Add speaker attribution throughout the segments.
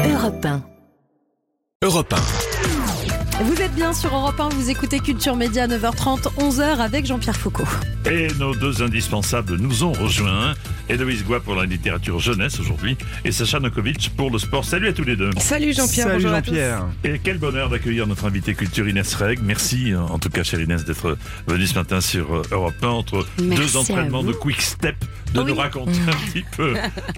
Speaker 1: Europe 1.
Speaker 2: Europe 1.
Speaker 3: Vous êtes bien sur Europe 1, vous écoutez Culture Média 9h30, 11h avec Jean-Pierre Foucault.
Speaker 4: Et nos deux indispensables nous ont rejoints. Héloïse Goua pour la littérature jeunesse aujourd'hui et Sacha Nokovic pour le sport. Salut à tous les deux.
Speaker 3: Salut Jean-Pierre,
Speaker 5: Salut
Speaker 3: bonjour
Speaker 5: Jean-Pierre.
Speaker 4: Et quel bonheur d'accueillir notre invité culture Inès Reg. Merci en tout cas chère Inès d'être venue ce matin sur Europe 1 entre deux entraînements de quick step de nous raconter un petit peu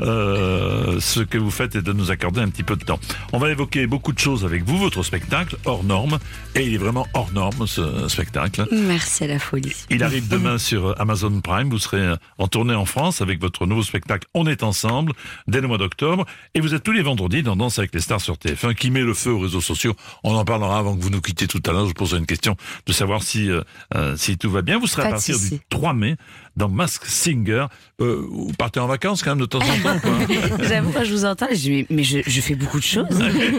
Speaker 4: ce que vous faites et de nous accorder un petit peu de temps. On va évoquer beaucoup de choses avec vous, votre spectacle hors norme, et il est vraiment hors norme ce spectacle.
Speaker 1: Merci à la folie.
Speaker 4: Il arrive demain sur Amazon Prime. Vous serez en tournée en France avec votre nouveau spectacle On est ensemble dès le mois d'octobre. Et vous êtes tous les vendredis dans Danse avec les stars sur TF1 qui met le feu aux réseaux sociaux. On en parlera avant que vous nous quittiez tout à l'heure. Je vous poserai une question de savoir si tout va bien. Vous serez à partir du 3 mai dans Masked Singer. Vous partez en vacances quand même de temps en temps, quoi.
Speaker 1: J'avoue, quand je vous entends, je dis, mais je fais beaucoup de choses.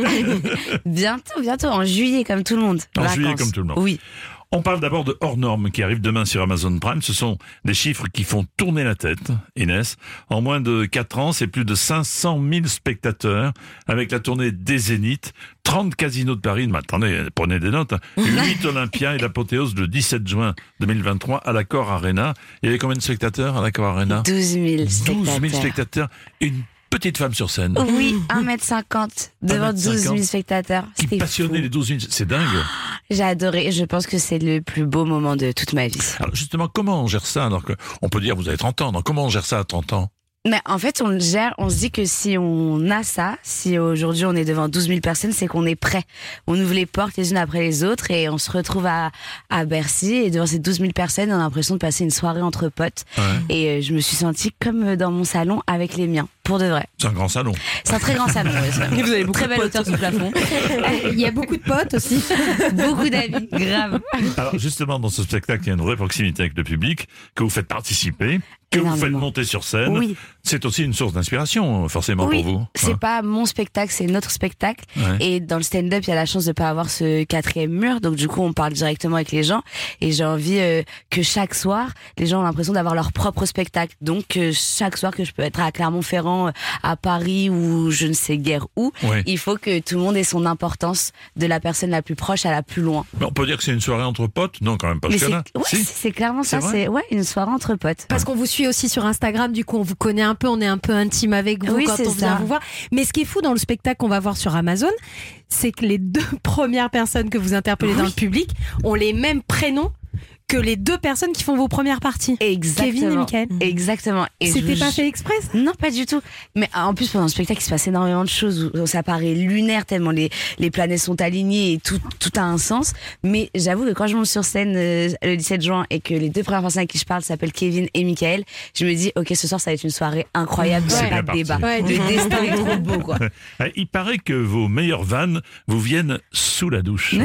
Speaker 1: bientôt, en juillet comme tout le monde.
Speaker 4: En juillet comme tout le monde.
Speaker 1: Oui.
Speaker 4: On parle d'abord de Hors Normes qui arrive demain sur Amazon Prime. Ce sont des chiffres qui font tourner la tête, Inès. En moins de 4 ans, c'est plus de 500 000 spectateurs avec la tournée des Zéniths, 30 casinos de Paris. Mais attendez, prenez des notes. 8 Olympia et l'apothéose le 17 juin 2023 à l'Accor Arena. Il y avait combien de spectateurs à l'Accor Arena?
Speaker 1: 12 000 spectateurs.
Speaker 4: 12 000 spectateurs. Une petite femme sur scène.
Speaker 1: Oui, 1m50 devant 12 000 spectateurs.
Speaker 4: Qui
Speaker 1: C'était
Speaker 4: passionnait
Speaker 1: fou.
Speaker 4: les 12 000. C'est dingue.
Speaker 1: J'ai adoré. Je pense que c'est le plus beau moment de toute ma vie.
Speaker 4: Alors justement, comment on gère ça alors que on peut dire vous avez 30 ans, donc comment on gère ça à 30 ans?
Speaker 1: Mais en fait, on se dit que si on a ça, si aujourd'hui on est devant 12 000 personnes, c'est qu'on est prêt. On ouvre les portes les unes après les autres et on se retrouve à Bercy et devant ces 12 000 personnes, on a l'impression de passer une soirée entre potes.
Speaker 4: Ouais.
Speaker 1: Et je me suis sentie comme dans mon salon avec les miens, pour de vrai.
Speaker 4: C'est un grand salon.
Speaker 1: C'est un très grand salon. Ouais,
Speaker 3: Vous avez beaucoup
Speaker 1: très
Speaker 3: de
Speaker 1: belle
Speaker 3: potes.
Speaker 1: hauteur sous plafond.
Speaker 3: Il y a beaucoup de potes aussi.
Speaker 1: Beaucoup d'amis, grave.
Speaker 4: Alors justement, dans ce spectacle, il y a une vraie proximité avec le public, que vous faites participer, que vous faites
Speaker 1: Énormément.
Speaker 4: monter sur scène.
Speaker 1: Oui.
Speaker 4: C'est aussi une source d'inspiration, forcément,
Speaker 1: Oui,
Speaker 4: pour vous.
Speaker 1: c'est
Speaker 4: Hein.
Speaker 1: pas mon spectacle, c'est notre spectacle.
Speaker 4: Ouais.
Speaker 1: Et dans le stand-up, il y a la chance de pas avoir ce 4e mur. Donc du coup, on parle directement avec les gens. Et j'ai envie que chaque soir, les gens ont l'impression d'avoir leur propre spectacle. Donc chaque soir que je peux être à Clermont-Ferrand, à Paris ou je ne sais guère où,
Speaker 4: Ouais.
Speaker 1: il faut que tout le monde ait son importance de la personne la plus proche à la plus loin.
Speaker 4: Mais on peut dire que c'est une soirée entre potes? Non, quand même pas
Speaker 1: Mais
Speaker 4: jusqu'à
Speaker 1: c'est
Speaker 4: là. Si.
Speaker 1: c'est clairement
Speaker 4: C'est
Speaker 1: ça.
Speaker 4: vrai
Speaker 1: C'est une soirée entre potes.
Speaker 3: Parce qu'on vous suit aussi sur Instagram, du coup on vous connaît un peu, on est un peu intime avec vous
Speaker 1: Oui,
Speaker 3: quand
Speaker 1: c'est
Speaker 3: on vient
Speaker 1: ça.
Speaker 3: vous voir. Mais ce qui est fou dans le spectacle qu'on va voir sur Amazon, c'est que les 2 premières personnes que vous interpellez dans le public ont les mêmes prénoms que les 2 personnes qui font vos premières parties.
Speaker 1: Exactement.
Speaker 3: Kevin et Mickaël.
Speaker 1: Exactement. Et
Speaker 3: C'était
Speaker 1: je-
Speaker 3: pas fait exprès ça?
Speaker 1: Non, pas du tout. Mais en plus, pendant le spectacle, il se passe énormément de choses où ça paraît lunaire tellement les planètes sont alignées et tout a un sens. Mais j'avoue que quand je monte sur scène le 17 juin et que les 2 premières personnes à qui je parle s'appellent Kevin et Mickaël, je me dis, ok, ce soir, ça va être une soirée incroyable.
Speaker 3: C'est
Speaker 1: C'est
Speaker 4: bien
Speaker 1: pas de
Speaker 4: parti.
Speaker 1: débat.
Speaker 3: Ouais,
Speaker 1: Le destin est trop beau, quoi.
Speaker 4: Il paraît que vos meilleures vannes vous viennent sous la douche.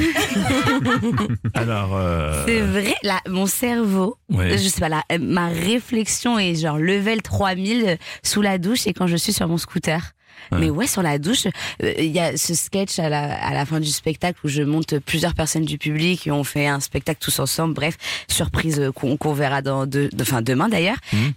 Speaker 4: Alors,
Speaker 1: C'est vrai, là, mon cerveau,
Speaker 4: Ouais.
Speaker 1: je sais pas, ma réflexion est genre level 3000 sous la douche et quand je suis sur mon scooter.
Speaker 4: Ouais.
Speaker 1: Mais ouais, sur la douche, il y a ce sketch à la fin du spectacle où je monte plusieurs personnes du public et on fait un spectacle tous ensemble. Bref, surprise qu'on verra demain d'ailleurs.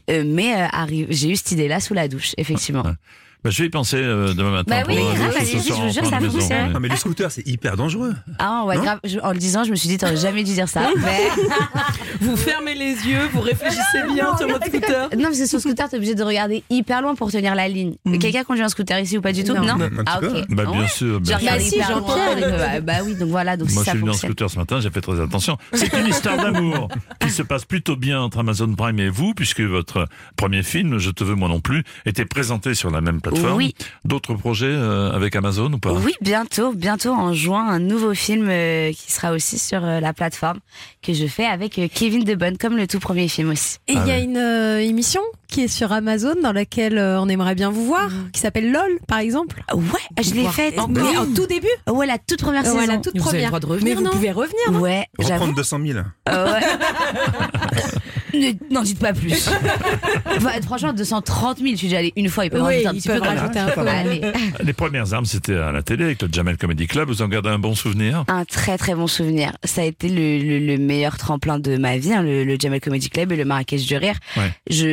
Speaker 1: J'ai eu cette idée-là sous la douche, effectivement.
Speaker 4: Ouais. Bah, je vais y penser demain matin.
Speaker 1: Bah oui,
Speaker 4: pour,
Speaker 1: grave,
Speaker 4: ce
Speaker 1: allez-y,
Speaker 4: soir
Speaker 1: je vous
Speaker 4: en
Speaker 1: jure,
Speaker 4: fin
Speaker 1: ça
Speaker 4: de
Speaker 1: vous
Speaker 4: maison.
Speaker 1: sert.
Speaker 4: Ouais.
Speaker 5: Non mais le scooter c'est hyper dangereux.
Speaker 1: Ah ouais,
Speaker 5: Non
Speaker 1: grave. En le disant, je me suis dit, t'aurais jamais dû dire ça. Mais...
Speaker 6: Vous fermez les yeux, vous réfléchissez bien sur votre scooter.
Speaker 1: Non, parce que sur scooter, t'es obligé de regarder hyper loin pour tenir la ligne. Quelqu'un conduit un scooter ici ou pas du tout?
Speaker 3: Non.
Speaker 1: Non.
Speaker 5: Un petit
Speaker 1: Ah
Speaker 5: peu.
Speaker 1: ok.
Speaker 4: Bah,
Speaker 1: Ah
Speaker 4: bien
Speaker 1: ouais.
Speaker 4: sûr, bien
Speaker 1: J'ai
Speaker 4: sûr.
Speaker 1: regardé
Speaker 3: Bah si,
Speaker 1: hyper
Speaker 3: Jean-Pierre.
Speaker 1: loin. Bah oui, donc voilà, donc
Speaker 4: Moi,
Speaker 1: si
Speaker 4: je
Speaker 1: ça
Speaker 4: suis venu en
Speaker 1: fonctionne.
Speaker 4: scooter ce matin, j'ai fait très attention. C'est une histoire d'amour qui se passe plutôt bien entre Amazon Prime et vous, puisque votre premier film, Je te veux moi non plus, était présenté sur la même plateforme.
Speaker 1: Oui.
Speaker 4: D'autres projets avec Amazon ou pas?
Speaker 1: Oui, bientôt en juin, un nouveau film qui sera aussi sur la plateforme que je fais avec Kevin De Bonne, comme le tout premier film aussi.
Speaker 3: Et il y a
Speaker 4: ouais.
Speaker 3: une émission qui est sur Amazon dans laquelle on aimerait bien vous voir, qui s'appelle LOL par exemple.
Speaker 1: Ouais, je l'ai faite.
Speaker 3: Mais en tout début.
Speaker 1: Ouais, la toute première saison.
Speaker 3: Ouais, la toute
Speaker 6: Vous avez
Speaker 3: première.
Speaker 6: le droit de revenir,
Speaker 3: Mais vous
Speaker 6: non
Speaker 3: pouvez revenir. Non
Speaker 1: Ouais, j'avoue.
Speaker 5: Reprendre 200 000.
Speaker 1: Ouais. N'en dites pas plus. Enfin, franchement, 230 000, je suis déjà allée une fois, ils peuvent rajouter un petit peu.
Speaker 3: rajouter un peu.
Speaker 1: Allez.
Speaker 4: Les premières armes, c'était à la télé avec le Jamel Comedy Club. Vous en gardez un bon souvenir?
Speaker 1: Un très très bon souvenir. Ça a été le meilleur tremplin de ma vie, hein, le Jamel Comedy Club et le Marrakech du Rire.
Speaker 4: Ouais.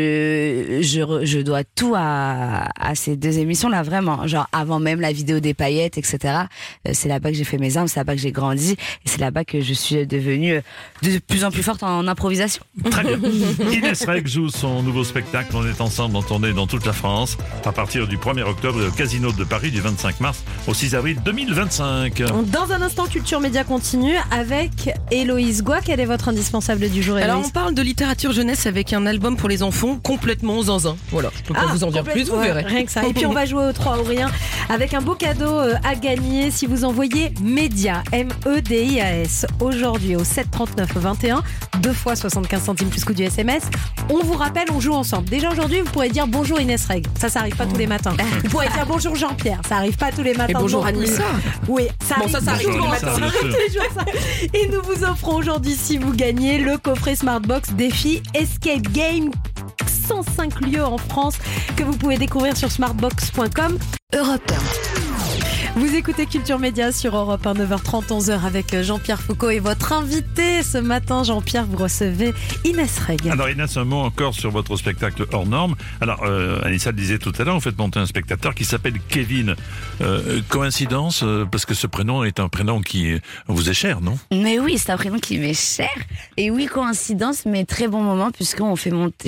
Speaker 1: Je dois tout à ces deux émissions-là, vraiment. Genre avant même la vidéo des paillettes, etc. C'est là-bas que j'ai fait mes armes, c'est là-bas que j'ai grandi et c'est là-bas que je suis devenue de plus en plus forte en improvisation.
Speaker 4: Très bien. Inès Reg joue son nouveau spectacle On est ensemble en tournée dans toute la France à partir du 1er octobre au Casino de Paris du 25 mars au 6 avril 2025.
Speaker 3: Dans un instant, Culture Média continue avec Héloïse Goua. Quel est votre indispensable du jour, Héloïse?
Speaker 6: Alors on parle de littérature jeunesse avec un album pour les enfants complètement zinzin. Voilà, je peux pas vous en dire plus, vous verrez.
Speaker 3: Rien que ça. Et puis on va jouer au 3 ou rien avec un beau cadeau à gagner si vous envoyez MEDIAS, MEDIAS, aujourd'hui au 739-21, 2 fois 75 centimes plus coût du SMS. On vous rappelle, on joue ensemble. Déjà aujourd'hui, vous pourrez dire bonjour Inès Reg. Ça arrive pas tous les matins. Vous pourrez dire bonjour Jean-Pierre. Ça arrive pas tous les matins.
Speaker 6: Et bonjour
Speaker 3: non plus.
Speaker 6: Anissa.
Speaker 3: Oui, ça
Speaker 6: Bon,
Speaker 3: arrive.
Speaker 6: ça arrive tous les matins.
Speaker 3: Ça arrive tous les jours, ça. Et nous vous offrons aujourd'hui, si vous gagnez, le coffret Smartbox défi Escape Game. 105 lieux en France que vous pouvez découvrir sur smartbox.com. Europe 1. Vous écoutez Culture Média sur Europe 1, 9h30, 11h avec Jean-Pierre Foucault et votre invité ce matin, Jean-Pierre, vous recevez Inès Reg.
Speaker 4: Alors Inès, un mot encore sur votre spectacle hors norme. Alors Anissa le disait tout à l'heure, vous faites monter un spectateur qui s'appelle Kevin. Coïncidence, parce que ce prénom est un prénom qui vous est cher, non?
Speaker 1: Mais oui, c'est un prénom qui m'est cher. Et oui, coïncidence, mais très bon moment puisqu'on fait monter,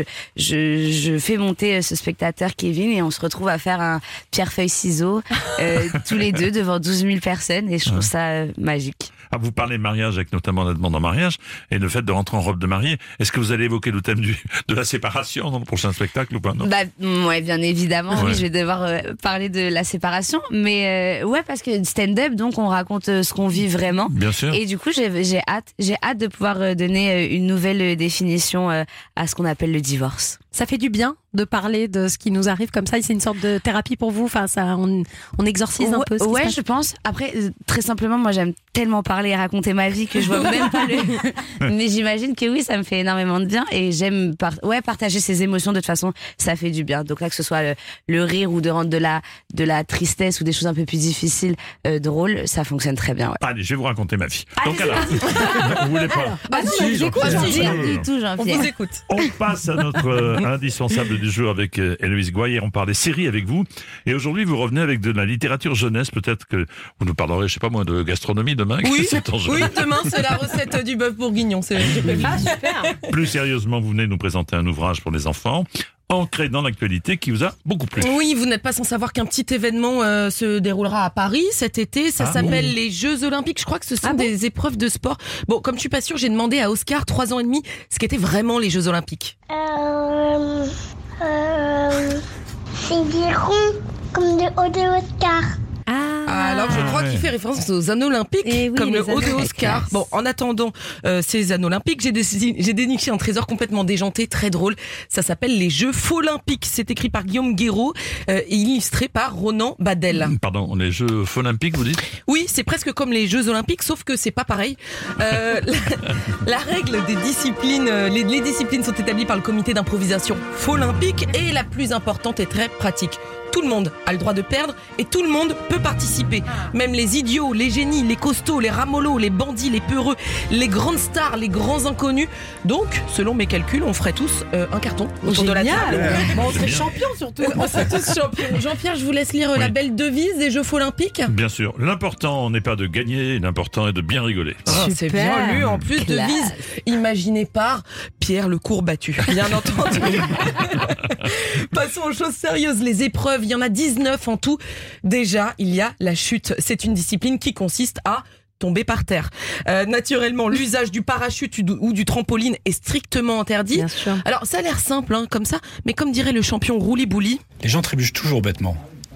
Speaker 1: je fais monter ce spectateur Kevin et on se retrouve à faire un pierre-feuille-ciseaux tous les deux devant 12 000 personnes et je trouve ça magique.
Speaker 4: Ah, vous parlez mariage avec notamment la demande en mariage et le fait de rentrer en robe de mariée. Est-ce que vous allez évoquer le thème de la séparation dans le prochain spectacle ou pas? Non.
Speaker 1: Ouais, bien évidemment,
Speaker 4: Ouais.
Speaker 1: oui, je vais devoir parler de la séparation. Mais ouais, parce que stand-up, donc on raconte ce qu'on vit vraiment.
Speaker 4: Bien sûr.
Speaker 1: Et du coup, j'ai hâte de pouvoir donner une nouvelle définition à ce qu'on appelle le divorce.
Speaker 3: Ça fait du bien de parler de ce qui nous arrive comme ça. C'est une sorte de thérapie pour vous. Enfin, ça, on exorcise un peu. Ce qui se
Speaker 1: Ouais,
Speaker 3: passe.
Speaker 1: je pense. Après, très simplement, moi, j'aime tellement parler et raconter ma vie que je vois même pas le. Mais j'imagine que oui, ça me fait énormément de bien et j'aime partager ces émotions. De toute façon, ça fait du bien. Donc là, que ce soit le rire ou de rendre de la tristesse ou des choses un peu plus difficiles drôles, ça fonctionne très bien. Ouais.
Speaker 4: Allez, je vais vous raconter ma vie.
Speaker 1: Allez,
Speaker 4: Donc alors, vous voulez pas?
Speaker 1: Si,
Speaker 4: Jean-Pierre.
Speaker 1: dire du tout,
Speaker 6: On
Speaker 1: Jean-Pierre.
Speaker 6: vous écoute.
Speaker 4: On passe à notre indispensable du jour avec Héloïse Goua. Hier, on parlait série avec vous. Et aujourd'hui, vous revenez avec de la littérature jeunesse. Peut-être que vous nous parlerez, je sais pas moi, de gastronomie demain.
Speaker 6: Oui,
Speaker 4: C'est en jeu.
Speaker 6: oui, demain c'est la recette du bœuf bourguignon. C'est
Speaker 3: Ah, super.
Speaker 4: Plus sérieusement, vous venez nous présenter un ouvrage pour les enfants, ancré dans l'actualité, qui vous a beaucoup plu.
Speaker 6: Oui, vous n'êtes pas sans savoir qu'un petit événement se déroulera à Paris cet été. Ça s'appelle les Jeux Olympiques. Je crois que ce sont des épreuves de sport. Bon, comme je suis pas sûre, j'ai demandé à Oscar, 3 ans et demi, ce qu'étaient vraiment les Jeux Olympiques.
Speaker 7: C'est des ronds comme de haut de Oscar.
Speaker 6: Alors, je crois qu'il fait référence aux anneaux olympiques,
Speaker 3: Eh oui,
Speaker 6: comme
Speaker 3: les
Speaker 6: le haut de
Speaker 3: anneaux.
Speaker 6: Oscar. Bon, en attendant ces anneaux olympiques, j'ai déniché un trésor complètement déjanté, très drôle. Ça s'appelle les Jeux Faux-Olympiques. C'est écrit par Guillaume Guéraud et illustré par Ronan Badel.
Speaker 4: Pardon, les Jeux olympiques, vous dites?
Speaker 6: Oui, c'est presque comme les Jeux Olympiques, sauf que c'est pas pareil. La règle des disciplines, les disciplines sont établies par le comité d'improvisation Faux-Olympique et la plus importante est très pratique. Tout le monde a le droit de perdre et tout le monde peut participer. Même les idiots, les génies, les costauds, les ramollos, les bandits, les peureux, les grandes stars, les grands inconnus. Donc, selon mes calculs, on ferait tous un carton autour de la table.
Speaker 3: Bon, on serait
Speaker 4: bien.
Speaker 3: champion surtout.
Speaker 6: On serait tous champions. Jean-Pierre, je vous laisse lire la belle devise des Jeux Olympiques.
Speaker 4: Bien sûr. L'important n'est pas de gagner, l'important est de bien rigoler.
Speaker 6: Ah, c'est
Speaker 3: Super.
Speaker 6: bien lu. En plus,
Speaker 1: Classe.
Speaker 6: devise imaginée par Pierre le Courbattu. Bien entendu. Passons aux choses sérieuses. Les épreuves, il y en a 19 en tout. Déjà, il y a la chute. C'est une discipline qui consiste à tomber par terre. Naturellement, l'usage du parachute ou du trampoline est strictement interdit.
Speaker 3: Bien sûr.
Speaker 6: Alors, ça a l'air simple, comme ça, mais comme dirait le champion Rouli Bouli,
Speaker 8: Les gens trébuchent toujours bêtement.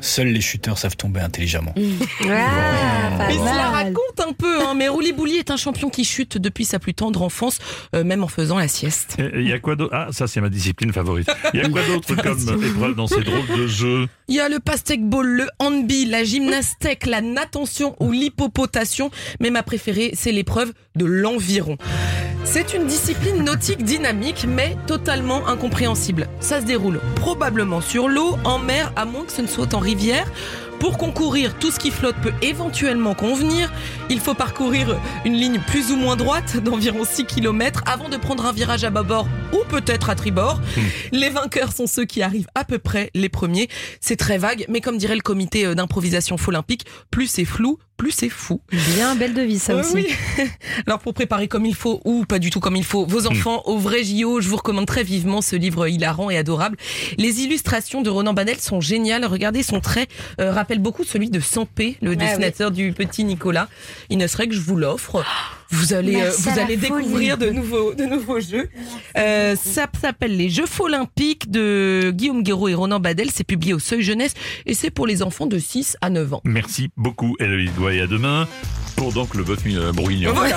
Speaker 5: Seuls les chuteurs savent tomber intelligemment.
Speaker 3: Pas
Speaker 6: Il se la
Speaker 3: mal.
Speaker 6: raconte un peu, hein, mais Roulibouli est un champion qui chute depuis sa plus tendre enfance, même en faisant la sieste.
Speaker 4: Il y a quoi d'autre? Ah, ça c'est ma discipline favorite. Il y a quoi d'autre comme épreuve dans ces drôles de jeux?
Speaker 6: Il y a le pastèque-ball, le handball, la gymnastèque, la natation ou l'hippopotation, mais ma préférée, c'est l'épreuve de l'environ. C'est une discipline nautique dynamique, mais totalement incompréhensible. Ça se déroule probablement sur l'eau, en mer, à moins que ce ne soit en rivière. Pour concourir, tout ce qui flotte peut éventuellement convenir. Il faut parcourir une ligne plus ou moins droite d'environ 6 km avant de prendre un virage à bâbord ou peut-être à tribord. Les vainqueurs sont ceux qui arrivent à peu près les premiers. C'est très vague, mais comme dirait le comité d'improvisation olympique, plus c'est flou, plus c'est fou.
Speaker 3: Bien, belle devise ça aussi.
Speaker 6: Oui. Alors pour préparer comme il faut ou pas du tout comme il faut vos enfants au vrai JO, je vous recommande très vivement ce livre hilarant et adorable. Les illustrations de Ronan Banel sont géniales. Regardez, son trait rappelle beaucoup celui de Sampé, le dessinateur du petit Nicolas. Inès Reg, je vous l'offre. Vous allez découvrir de nouveaux jeux. Ça s'appelle Les Jeux olympiques de Guillaume Guéraud et Ronan Badel. C'est publié au Seuil Jeunesse et c'est pour les enfants de 6 à 9 ans.
Speaker 4: Merci beaucoup, Héloïse Douai, et à demain pour donc le bœuf bourguignon.
Speaker 6: Voilà.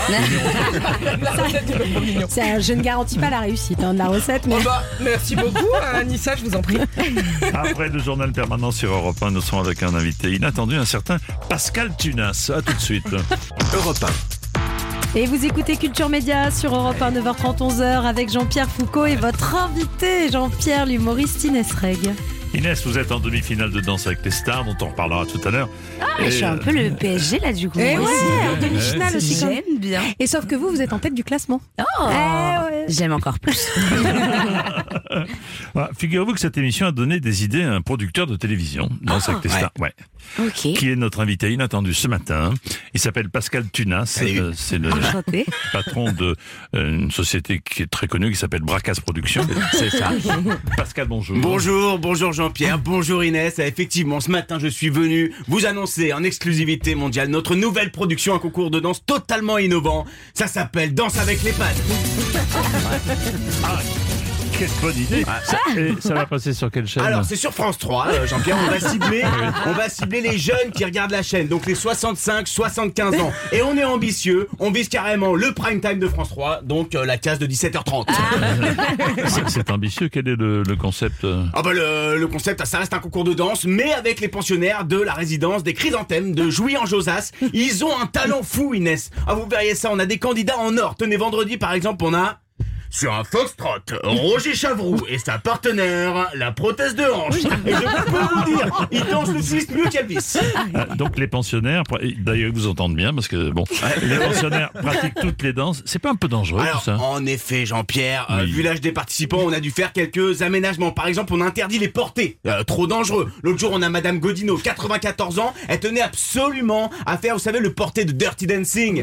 Speaker 3: Je ne garantis pas la réussite de la recette, mais
Speaker 6: Merci beaucoup, Anissa, je vous en prie.
Speaker 4: Après le journal permanent sur Europe 1, nous serons avec un invité inattendu, un certain Pascal Tunas. À tout de suite.
Speaker 2: Europe 1.
Speaker 3: Et vous écoutez Culture Média sur Europe 1, 9h30, 11h avec Jean-Pierre Foucault et votre invité, Jean-Pierre, l'humoriste Inès Reg.
Speaker 4: Inès, vous êtes en demi-finale de Danse avec les stars, dont on reparlera tout à l'heure.
Speaker 1: Je suis un peu le PSG là du coup.
Speaker 3: Et
Speaker 1: moi
Speaker 3: ouais,
Speaker 1: aussi.
Speaker 3: en demi-finale aussi. quand même.
Speaker 1: J'aime bien.
Speaker 3: Et sauf que vous êtes en tête du classement.
Speaker 1: Oh.
Speaker 3: Ouais.
Speaker 1: J'aime encore plus.
Speaker 4: Voilà, figurez-vous que cette émission a donné des idées à un producteur de télévision, Danse avec les stars,
Speaker 1: Ok.
Speaker 4: qui est notre invité inattendu ce matin. Il s'appelle Pascal Tunas. C'est le
Speaker 1: Enchanté.
Speaker 4: patron d'une société qui est très connue, qui s'appelle Bracas Productions.
Speaker 8: C'est ça.
Speaker 4: Pascal, bonjour.
Speaker 8: Bonjour Jean-Pierre, bonjour Inès. Effectivement, ce matin, je suis venu vous annoncer en exclusivité mondiale notre nouvelle production, un concours de danse totalement innovant. Ça s'appelle Danse avec les pattes.
Speaker 4: Ah, quelle bonne idée. Et ça va passer sur quelle chaîne?
Speaker 8: Alors, c'est sur France 3, Jean-Pierre, on va cibler les jeunes qui regardent la chaîne, donc les 65-75 ans. Et on est ambitieux, on vise carrément le prime time de France 3, donc la case de 17h30.
Speaker 4: C'est ambitieux. Quel est le concept?
Speaker 8: Ah bah le concept, ça reste un concours de danse, mais avec les pensionnaires de la résidence des Chrysanthèmes de Jouy-en-Josas. Ils ont un talent fou, Inès. Ah, vous verriez ça, on a des candidats en or. Tenez, vendredi par exemple, on a... Sur un foxtrot, Roger Chavroux et sa partenaire, la prothèse de hanche. Et je peux vous dire, ils dansent le twist mieux qu'Elvis.
Speaker 4: Donc les pensionnaires, d'ailleurs vous entendez bien parce que bon, les pensionnaires pratiquent toutes les danses. C'est pas un peu dangereux
Speaker 8: Alors,
Speaker 4: tout ça?
Speaker 8: en effet, Jean-Pierre,
Speaker 4: Oui.
Speaker 8: vu l'âge des participants, on a dû faire quelques aménagements. Par exemple, on a interdit les portées. Trop dangereux. L'autre jour, on a Madame Godino, 94 ans. Elle tenait absolument à faire, vous savez, le porté de Dirty Dancing.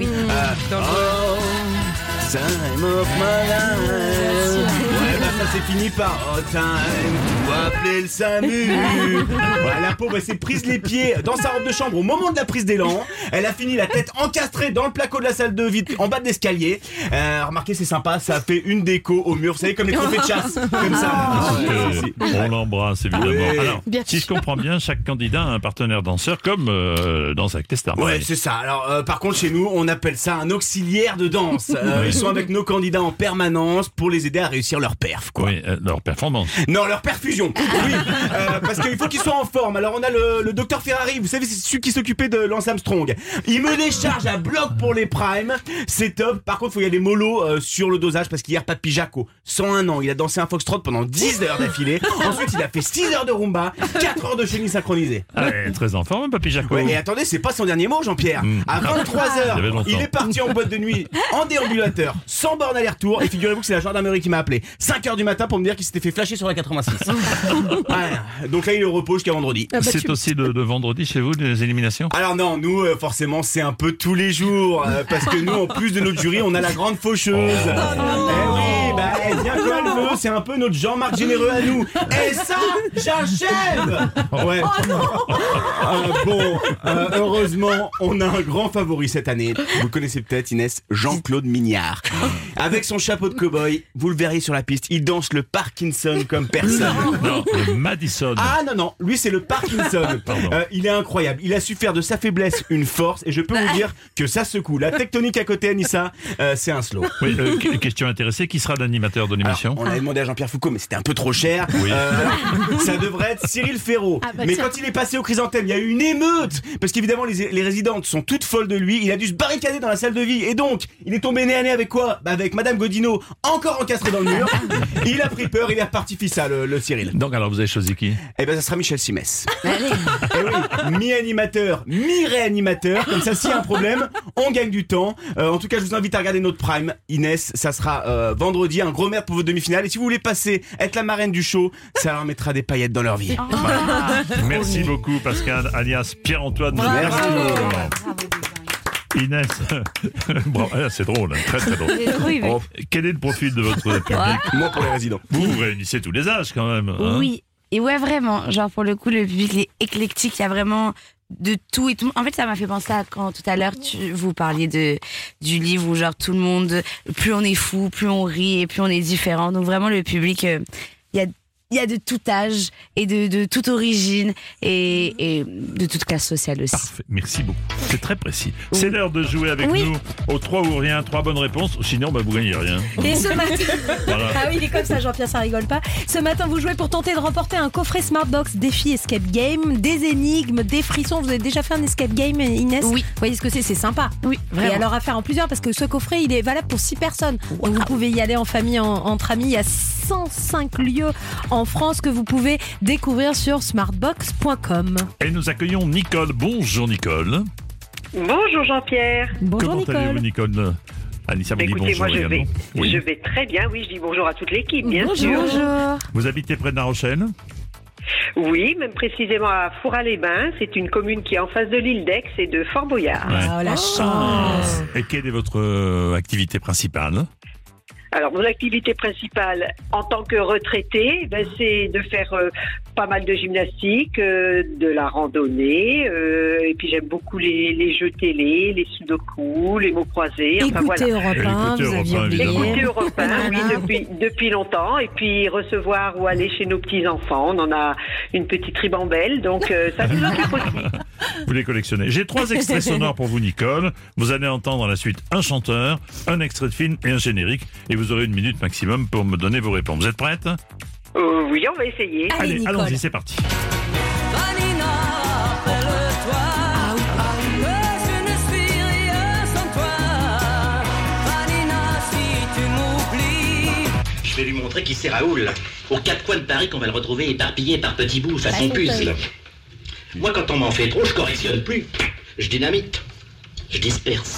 Speaker 8: Time of my life. Ouais, bah ça c'est fini par oh time, ou appeler le SAMU. Ouais, la pauvre, elle s'est prise les pieds dans sa robe de chambre au moment de la prise d'élan. Elle a fini la tête encastrée dans le placo de la salle de vie, en bas de l'escalier. Remarquez, c'est sympa, ça a fait une déco au mur, vous savez, comme les trophées de chasse. Comme ça.
Speaker 4: On l'embrasse évidemment.
Speaker 8: Oui.
Speaker 4: Alors,
Speaker 3: Bien
Speaker 4: si je comprends bien, chaque candidat a un partenaire danseur comme Danse avec les stars.
Speaker 8: Ouais, c'est ça. Alors, par contre, chez nous, on appelle ça un auxiliaire de danse. Ils sont avec nos candidats en permanence pour les aider à réussir leur perf, quoi.
Speaker 4: Oui, leur performance.
Speaker 8: Non, leur perfusion. Oui, parce qu'il faut qu'ils soient en forme. Alors, on a le docteur Ferrari, vous savez, c'est celui qui s'occupait de Lance Armstrong. Il me décharge à bloc pour les primes. C'est top. Par contre, faut y aller mollo sur le dosage parce qu'hier, Papy Jaco, 101 ans, il a dansé un foxtrot pendant 10 heures d'affilée. Ensuite, il a fait 6 heures de rumba, 4 heures de chenille synchronisée.
Speaker 4: Ah, ouais, très en forme, Papy Jaco.
Speaker 8: Ouais, et attendez, c'est pas son dernier mot, Jean-Pierre. À
Speaker 4: Il y avait
Speaker 8: 23h,
Speaker 4: longtemps.
Speaker 8: il est parti en boîte de nuit, en déambulateur, sans borne aller-retour. Et figurez-vous que c'est la gendarmerie qui m'a appelé 5h du matin pour me dire qu'il s'était fait flasher sur la 86. Voilà. Donc là, il est au repos jusqu'à vendredi.
Speaker 4: C'est aussi le vendredi chez vous, les éliminations?
Speaker 8: Alors non, nous, forcément, c'est un peu tous les jours. Parce que nous, en plus de notre jury, on a la grande faucheuse. Eh oui, bah, elle vient quand elle veut. c'est un peu notre Jean-Marc Généreux à nous. Et ça, j'achève. Ouais. Heureusement, on a un grand favori cette année. Vous le connaissez peut-être, Inès, Jean-Claude Mignard. Avec son chapeau de cow-boy, vous le verrez sur la piste, il danse le Parkinson comme personne.
Speaker 4: Non, le Madison.
Speaker 8: Ah non, lui c'est le Parkinson. Il est incroyable, il a su faire de sa faiblesse une force et je peux vous dire que ça secoue. La tectonique à côté, Anissa, c'est un slow.
Speaker 4: Oui, question intéressée, qui sera l'animateur de l'émission?
Speaker 8: On avait demandé à Jean-Pierre Foucault, mais c'était un peu trop cher.
Speaker 4: Oui.
Speaker 8: Ça devrait être Cyril Ferraud. Mais quand il est passé au Chrysanthème, il y a eu une émeute. Parce qu'évidemment, les résidentes sont toutes folles de lui. Il a dû se barricader dans la salle de vie. Et donc, il est tombé nez à nez avec quoi? Avec Madame Godino, encore encastrée dans le mur. Il a pris peur, il est reparti fissa, le Cyril.
Speaker 4: Donc alors, vous avez choisi qui?
Speaker 8: Eh ben, ça sera Michel Simès. Et oui, mi-animateur, mi-réanimateur. Comme ça, s'il y a un problème, on gagne du temps. En tout cas, je vous invite à regarder notre prime. Inès, ça sera vendredi. Un gros merde pour votre demi-finale. Et si vous voulez passer, être la marraine du show, ça leur mettra des paillettes dans leur vie.
Speaker 4: Voilà. Merci beaucoup, Pascal, alias Pierre-Antoine.
Speaker 8: Merci.
Speaker 4: Inès, bon, c'est drôle, très très drôle. Quel est le profil de votre public?
Speaker 8: Moi pour les résidents.
Speaker 4: Vous réunissez tous les âges quand même. Hein?
Speaker 1: Oui, et ouais vraiment, genre pour le coup le public est éclectique, il y a vraiment de tout et tout. En fait ça m'a fait penser à quand tout à l'heure vous parliez du livre où genre tout le monde, plus on est fou, plus on rit et plus on est différent. Donc vraiment le public, il y a de tout âge et de toute origine et de toute classe sociale aussi.
Speaker 4: Parfait, merci beaucoup. C'est très précis. Oui. C'est l'heure de jouer avec nous au 3 ou rien, 3 bonnes réponses. Sinon, vous gagnez rien.
Speaker 3: Et ce matin, voilà. Ah oui, il est comme ça, Jean-Pierre, ça rigole pas. Ce matin, vous jouez pour tenter de remporter un coffret Smartbox défi escape game, des énigmes, des frissons. Vous avez déjà fait un escape game, Inès? Oui. Vous voyez ce que c'est sympa. Oui, vraiment. Et alors à faire en plusieurs parce que ce coffret, il est valable pour 6 personnes. Donc vous pouvez y aller en famille, entre amis. Il y a 105 lieux en France que vous pouvez découvrir sur smartbox.com.
Speaker 4: Et nous accueillons Nicole. Bonjour Nicole.
Speaker 9: Bonjour Jean-Pierre.
Speaker 3: Bonjour
Speaker 4: Comment
Speaker 3: Nicole.
Speaker 4: allez-vous Nicole? Anissa vous dit bonjour
Speaker 9: moi
Speaker 4: également.
Speaker 9: Je vais très bien, oui, je dis bonjour à toute l'équipe, bien sûr.
Speaker 3: Bonjour.
Speaker 4: Vous habitez près de La Rochelle?
Speaker 9: Oui, même précisément à Fourras-les-Bains, c'est une commune qui est en face de l'île d'Aix et de Fort-Boyard.
Speaker 4: Ouais.
Speaker 3: Oh la chance.
Speaker 4: Et quelle est votre activité principale?
Speaker 9: Alors, mon activité principale en tant que retraitée, c'est de faire pas mal de gymnastique, de la randonnée, et puis j'aime beaucoup les jeux télé, les sudoku, les mots croisés.
Speaker 3: Enfin,
Speaker 9: voilà.
Speaker 3: Europe 1, vous aviez oublié.
Speaker 9: Écouter Europe 1, oui, depuis longtemps, et puis recevoir ou aller chez nos petits-enfants. On en a une petite ribambelle, donc ça nous occupe aussi.
Speaker 4: Vous les collectionnez. J'ai 3 extraits sonores pour vous, Nicole. Vous allez entendre à la suite un chanteur, un extrait de film et un générique, et vous aurez 1 minute maximum pour me donner vos réponses. Vous êtes prête?
Speaker 9: Oui, on va essayer.
Speaker 4: Allez, allons-y, c'est parti.
Speaker 10: Je vais lui montrer qui c'est Raoul. Aux 4 coins de Paris qu'on va le retrouver éparpillé par petits bouts façon puzzle. Moi, quand on m'en fait trop, je correctionne plus. Je dynamite. Je disperse.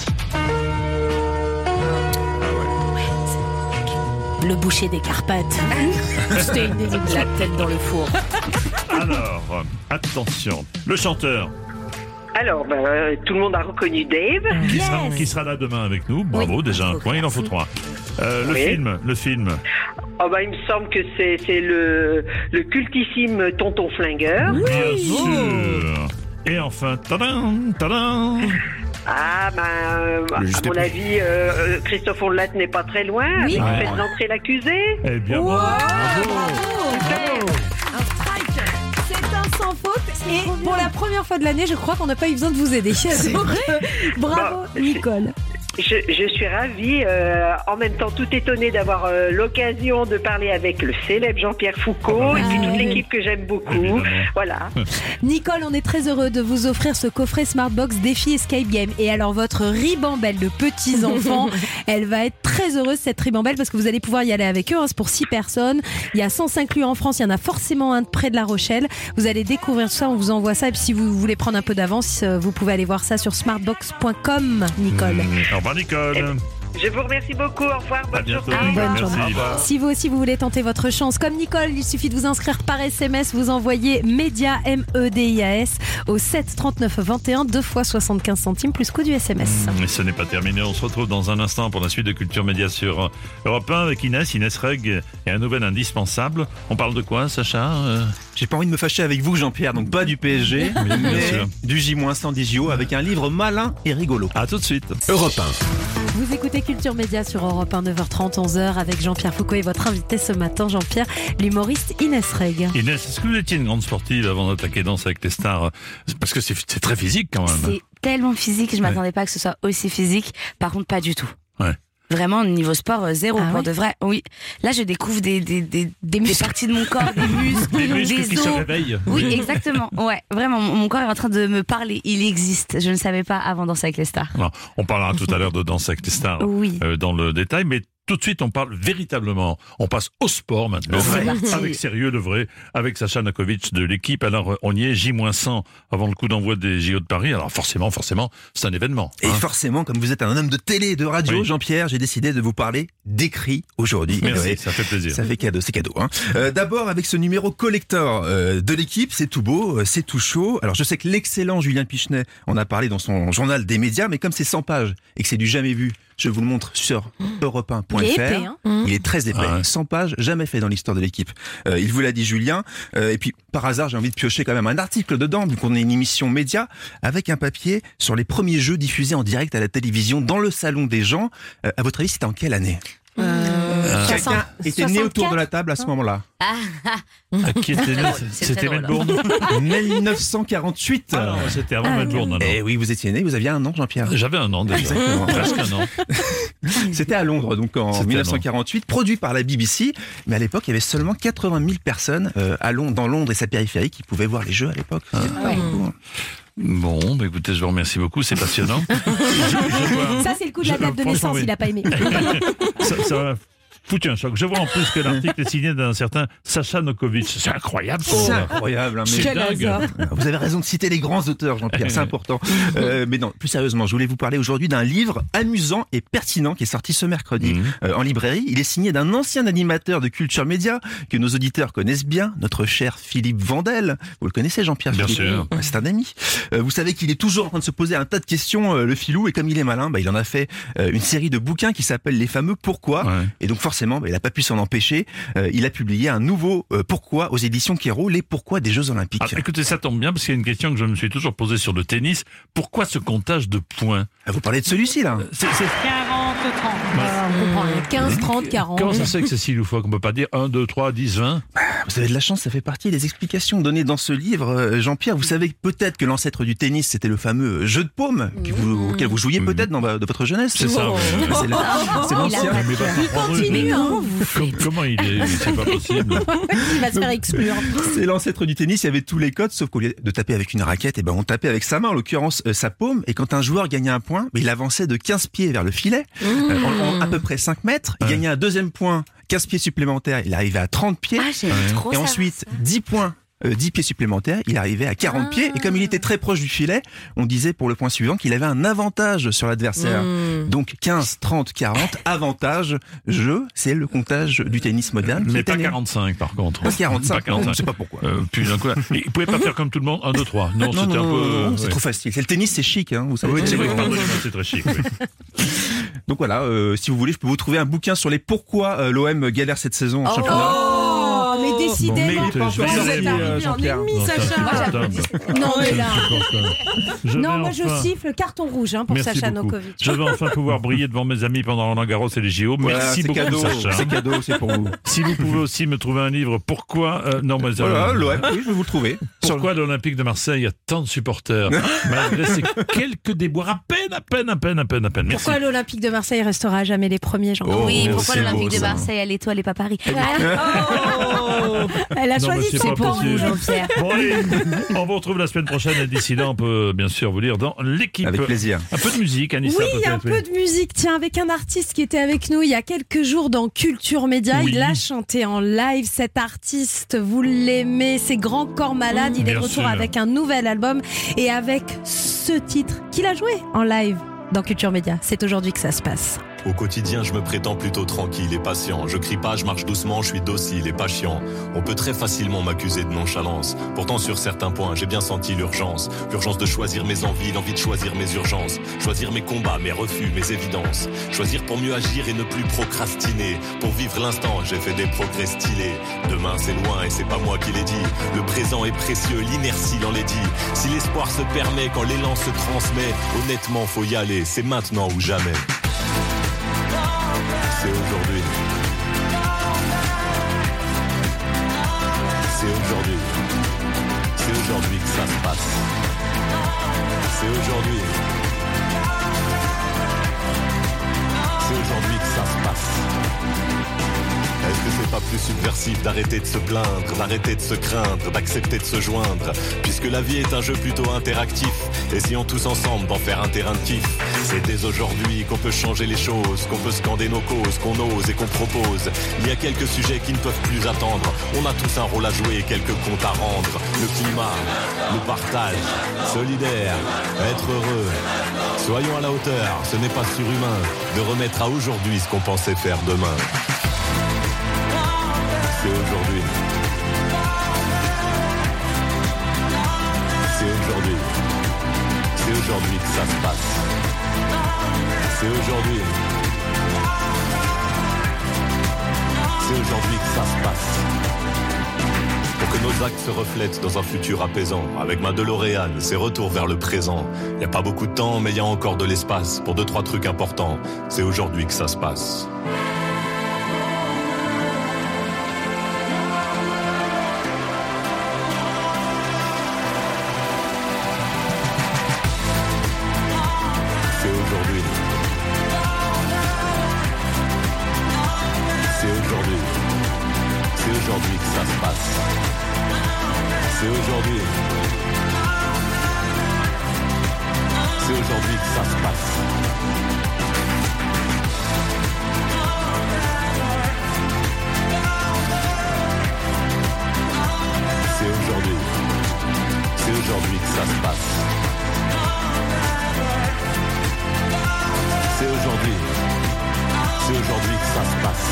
Speaker 3: Le boucher des Carpates. C'était une des la tête dans le four.
Speaker 4: Alors, attention, le chanteur.
Speaker 9: Alors, tout le monde a reconnu Dave.
Speaker 4: Qui sera là demain avec nous. Bravo, déjà un point, il en faut 3. Le film.
Speaker 9: Oh il me semble que c'est le cultissime Tonton Flingueur.
Speaker 4: Oui. Bien sûr. Et enfin, tadam, tadam.
Speaker 9: Ah, à mon avis, Christophe Ondelat n'est pas très loin.
Speaker 3: Oui.
Speaker 9: Avec Faites entrer l'accusé.
Speaker 4: Eh bien, bravo.
Speaker 3: C'est un sans faute. Et pour la première fois de l'année, je crois qu'on n'a pas eu besoin de vous aider. C'est vrai. Bravo, Nicole.
Speaker 9: Je suis ravie, en même temps tout étonnée d'avoir l'occasion de parler avec le célèbre Jean-Pierre Foucault et puis toute l'équipe que j'aime beaucoup. Évidemment. Voilà.
Speaker 3: Nicole, on est très heureux de vous offrir ce coffret Smartbox défi escape game. Et alors votre ribambelle de petits enfants, elle va être très heureuse cette ribambelle parce que vous allez pouvoir y aller avec eux. C'est pour 6 personnes. Il y a 105 lieux en France. Il y en a forcément un près de La Rochelle. Vous allez découvrir tout ça. On vous envoie ça. Et puis si vous voulez prendre un peu d'avance, vous pouvez aller voir ça sur smartbox.com. Nicole.
Speaker 4: Au revoir Nicole.
Speaker 9: Je vous remercie beaucoup. Au revoir.
Speaker 4: À
Speaker 9: Bonne
Speaker 4: bientôt.
Speaker 9: journée.
Speaker 3: Bonne
Speaker 4: Merci.
Speaker 3: journée. Si vous aussi vous voulez tenter votre chance, comme Nicole, il suffit de vous inscrire par SMS. Vous envoyez MEDIAS, MEDIAS au 7 39 21, 2 fois 75 centimes plus coût du SMS.
Speaker 4: Et ce n'est pas terminé. On se retrouve dans un instant pour la suite de Culture Média sur Europe 1 avec Inès Reg et un nouvel indispensable. On parle de quoi, Sacha
Speaker 8: J'ai pas envie de me fâcher avec vous, Jean-Pierre, donc pas du PSG,
Speaker 4: bien
Speaker 8: mais
Speaker 4: sûr.
Speaker 8: du J-100 JO avec un livre malin et rigolo.
Speaker 4: À tout de suite.
Speaker 2: Europe 1.
Speaker 3: Vous écoutez Culture Média sur Europe 1, 9h30, 11h avec Jean-Pierre Foucault et votre invité ce matin, Jean-Pierre, l'humoriste Inès Reg.
Speaker 4: Inès, est-ce que vous étiez une grande sportive avant d'attaquer Danse avec les stars? Parce que c'est très physique quand même.
Speaker 1: C'est tellement physique, je m'attendais pas que ce soit aussi physique. Par contre, pas du tout.
Speaker 4: Ouais.
Speaker 1: Vraiment, niveau sport, zéro.
Speaker 3: Ah
Speaker 1: pour
Speaker 3: ouais
Speaker 1: de vrai, oui. Là, je découvre des parties de mon corps, des muscles,
Speaker 4: Des muscles qui
Speaker 1: os.
Speaker 4: se réveillent.
Speaker 1: Oui, exactement. Ouais, vraiment, mon corps est en train de me parler. Il existe. Je ne savais pas avant Danser avec les stars.
Speaker 4: Non, on parlera tout à l'heure de Danse avec les stars
Speaker 1: Oui.
Speaker 4: dans le détail, mais tout de suite on parle véritablement. On passe au sport maintenant.
Speaker 1: C'est parti.
Speaker 4: Avec sérieux, le vrai, avec Sacha Nakovic de l'équipe. Alors on y est, J-100 avant le coup d'envoi des JO de Paris. Alors forcément, c'est un événement.
Speaker 8: Et
Speaker 4: hein.
Speaker 8: forcément, comme vous êtes un homme de télé et de radio,
Speaker 4: Oui.
Speaker 8: Jean-Pierre, j'ai décidé de vous parler d'écrit aujourd'hui.
Speaker 4: Merci,
Speaker 8: Ouais,
Speaker 4: ça fait plaisir.
Speaker 8: ça fait cadeau, c'est cadeau. Hein. D'abord avec ce numéro collector de l'équipe, c'est tout beau, c'est tout chaud. Alors je sais que l'excellent Julien Pichenet en a parlé dans son journal des médias, mais comme c'est 100 pages et que c'est du jamais vu, je vous le montre sur europe1.fr.
Speaker 3: Il est épais, hein.
Speaker 8: Il est très épais.
Speaker 4: Ah ouais.
Speaker 8: 100 pages, jamais fait dans l'histoire de l'équipe. Il vous l'a dit Julien. Et puis par hasard, j'ai envie de piocher quand même un article dedans, vu qu'on est une émission média, avec un papier sur les premiers jeux diffusés en direct à la télévision dans le salon des gens. À votre avis, c'était en quelle année? Quelqu'un était né autour de la table à ce moment-là.
Speaker 4: Qui était né?
Speaker 1: C'est
Speaker 4: C'était
Speaker 1: très drôle.
Speaker 4: Melbourne.
Speaker 8: 1948.
Speaker 4: Ah non, c'était avant Melbourne. alors.
Speaker 8: Eh oui, vous étiez né, vous aviez un an, Jean-Pierre.
Speaker 4: J'avais un an déjà.
Speaker 8: Exactement.
Speaker 4: Presque un an.
Speaker 8: C'était à Londres, donc en
Speaker 4: C'était à
Speaker 8: 1948, produit par la BBC. Mais à l'époque, il y avait seulement 80 000 personnes dans Londres et sa périphérie qui pouvaient voir les jeux à l'époque. C'était pas beaucoup.
Speaker 4: Bon, bah écoutez, je vous remercie beaucoup, c'est passionnant.
Speaker 3: Ça, c'est le coup de la date de
Speaker 4: franchement,
Speaker 3: naissance,
Speaker 4: oui.
Speaker 3: il a pas aimé.
Speaker 4: Ça m'a foutu un choc. Je vois en plus que l'article est signé d'un certain Sacha Nakovic. C'est incroyable.
Speaker 8: C'est incroyable. Hein, mais-
Speaker 4: C'est
Speaker 3: Quel
Speaker 4: dingue.
Speaker 3: hasard.
Speaker 8: Vous avez raison de citer les grands auteurs, Jean-Pierre, c'est important. Mais non, plus sérieusement, je voulais vous parler aujourd'hui d'un livre amusant et pertinent qui est sorti ce mercredi en librairie. Il est signé d'un ancien animateur de Culture Média que nos auditeurs connaissent bien, notre cher Philippe Vandel. Vous le connaissez, Jean-Pierre?
Speaker 4: Bien
Speaker 8: Philippe
Speaker 4: sûr.
Speaker 8: C'est un ami. Vous savez qu'il est toujours en train de se poser un tas de questions, le filou, et comme il est malin, il en a fait une série de bouquins qui s'appellent les fameux Pourquoi.
Speaker 4: Ouais.
Speaker 8: Et donc forcément, il n'a pas pu s'en empêcher. Il a publié un nouveau Pourquoi aux éditions Kéro, les Pourquoi des Jeux Olympiques.
Speaker 4: Ah, écoutez, ça tombe bien parce qu'il y a une question que je me suis toujours posée sur le tennis. Pourquoi ce comptage de points?
Speaker 8: Vous parlez de celui-ci, là?
Speaker 4: C'est-
Speaker 3: On comprend rien. 15, 30, 40.
Speaker 4: Comment ça se fait que c'est si loufoque? On peut pas dire 1, 2, 3, 10, 20?
Speaker 8: Vous avez de la chance, ça fait partie des explications données dans ce livre. Jean-Pierre, vous savez peut-être que l'ancêtre du tennis, c'était le fameux jeu de paume auquel vous jouiez peut-être dans de votre jeunesse.
Speaker 4: C'est ça, oui.
Speaker 8: C'est l'ancien.
Speaker 4: Mais pas comprendre.
Speaker 3: continue, hein.
Speaker 1: Comment vous faites?
Speaker 4: Comment il est? C'est pas possible.
Speaker 3: Il va se faire exclure.
Speaker 8: C'est l'ancêtre du tennis, il y avait tous les codes, sauf qu'au lieu de taper avec une raquette, on tapait avec sa main, en l'occurrence sa paume, et quand un joueur gagnait un point, il avançait de 15 pieds vers le filet, en à peu près 5 mètres, il gagnait un deuxième point, 15 pieds supplémentaires, il arrivait à 30 pieds,
Speaker 1: Ah, j'aime trop
Speaker 8: et
Speaker 1: ça.
Speaker 8: ensuite 10 points. 10 pieds supplémentaires, il arrivait à 40 pieds, et comme il était très proche du filet, on disait pour le point suivant qu'il avait un avantage sur l'adversaire. Donc 15, 30, 40, avantage, jeu, c'est le comptage du tennis moderne. qui
Speaker 4: Mais
Speaker 8: était
Speaker 4: pas
Speaker 8: né.
Speaker 4: 45 par contre.
Speaker 8: Pas 45,
Speaker 4: Pas 45.
Speaker 8: je ne sais pas pourquoi.
Speaker 4: Puis d'un coup, il pouvait pas faire comme tout le monde 1, 2, 3. Non, c'était un peu.
Speaker 8: c'est
Speaker 4: ouais.
Speaker 8: trop facile. C'est le tennis, c'est chic, hein, vous savez.
Speaker 4: Oui, c'est vrai, pardonnez-moi, c'est très chic. Oui.
Speaker 8: Donc voilà, si vous voulez, je peux vous trouver un bouquin sur les pourquoi l'OM galère cette saison en championnat.
Speaker 3: Oh, mais décidément,
Speaker 4: Bon, mais
Speaker 3: pourquoi
Speaker 4: je vais
Speaker 3: vous êtes
Speaker 4: y aller,
Speaker 3: arrivé en
Speaker 8: Jean-Pierre.
Speaker 3: ennemi,
Speaker 4: Non, c'est
Speaker 3: Sacha?
Speaker 4: insupportable.
Speaker 3: Non, mais là.
Speaker 4: Je
Speaker 3: Non,
Speaker 4: vais
Speaker 3: moi je
Speaker 4: enfin-
Speaker 3: siffle carton rouge pour
Speaker 4: Merci
Speaker 3: Sacha
Speaker 4: beaucoup.
Speaker 3: Nakovic.
Speaker 4: Je vais enfin pouvoir briller devant mes amis pendant Roland Garros et les JO.
Speaker 8: Voilà,
Speaker 4: Merci
Speaker 8: c'est
Speaker 4: beaucoup,
Speaker 8: cadeau,
Speaker 4: Sacha.
Speaker 8: c'est cadeau, c'est pour vous.
Speaker 4: Si vous pouvez aussi me trouver un livre, pourquoi non, mais
Speaker 8: Voilà, l'OM, oui, je vais vous le trouver.
Speaker 4: pourquoi l'Olympique de Marseille a tant de supporters malgré ces quelques déboires à peine. Merci.
Speaker 3: Pourquoi l'Olympique de Marseille restera à jamais les premiers, Jean?
Speaker 8: Oh,
Speaker 1: Oui,
Speaker 8: c'est
Speaker 1: pourquoi
Speaker 8: beau,
Speaker 1: l'Olympique de
Speaker 8: ça.
Speaker 1: Marseille à l'Étoile et pas Paris?
Speaker 3: Elle a
Speaker 4: Non, mais
Speaker 3: choisi
Speaker 4: c'est
Speaker 3: son
Speaker 4: pas
Speaker 3: camp.
Speaker 4: possible.
Speaker 1: Jean-Pierre.
Speaker 4: Bon allez, on vous retrouve la semaine prochaine et d'ici là on peut bien sûr vous lire dans l'équipe.
Speaker 8: Avec plaisir.
Speaker 4: Un peu de musique, Anissa
Speaker 3: Oui,
Speaker 4: peut-être.
Speaker 3: un peu de musique. Tiens, avec un artiste qui était avec nous il y a quelques jours dans Culture Média.
Speaker 4: Oui.
Speaker 3: Il a chanté en live. Cet artiste, vous l'aimez, c'est Grand Corps Malade. Il est de
Speaker 4: Bien
Speaker 3: retour
Speaker 4: sûr.
Speaker 3: avec un nouvel album et avec ce titre qu'il a joué en live dans Culture Média. C'est aujourd'hui que ça se passe.
Speaker 11: Au quotidien, je me prétends plutôt tranquille et patient. Je crie pas, je marche doucement, je suis docile et pas chiant. On peut très facilement m'accuser de nonchalance. Pourtant, sur certains points, j'ai bien senti l'urgence. L'urgence de choisir mes envies, l'envie de choisir mes urgences. Choisir mes combats, mes refus, mes évidences. Choisir pour mieux agir et ne plus procrastiner. Pour vivre l'instant, j'ai fait des progrès stylés. Demain, c'est loin et c'est pas moi qui l'ai dit. Le présent est précieux, l'inertie l'en l'est dit. Si l'espoir se permet, quand l'élan se transmet, honnêtement, faut y aller. C'est maintenant ou jamais. C'est aujourd'hui. C'est aujourd'hui. C'est aujourd'hui que ça se passe. C'est aujourd'hui. C'est aujourd'hui que ça se passe. Est-ce que c'est pas plus subversif d'arrêter de se plaindre, d'arrêter de se craindre, d'accepter de se joindre? Puisque la vie est un jeu plutôt interactif, essayons tous ensemble d'en faire un terrain de kiff. C'est dès aujourd'hui qu'on peut changer les choses, qu'on peut scander nos causes, qu'on ose et qu'on propose. Il y a quelques sujets qui ne peuvent plus attendre. On a tous un rôle à jouer et quelques comptes à rendre. Le climat, le partage, solidaire, être heureux. Soyons à la hauteur, ce n'est pas surhumain de remettre à aujourd'hui ce qu'on pensait faire demain. C'est aujourd'hui. C'est aujourd'hui. C'est aujourd'hui que ça se passe. C'est aujourd'hui. C'est aujourd'hui que ça se passe. Pour que nos actes se reflètent dans un futur apaisant. Avec ma DeLorean, c'est retour vers le présent. Y a pas beaucoup de temps, mais y a encore de l'espace pour 2-3 trucs importants. C'est aujourd'hui que ça se passe. C'est aujourd'hui. C'est aujourd'hui que ça se passe. C'est aujourd'hui. C'est aujourd'hui que ça se passe. C'est aujourd'hui. C'est aujourd'hui que ça se passe.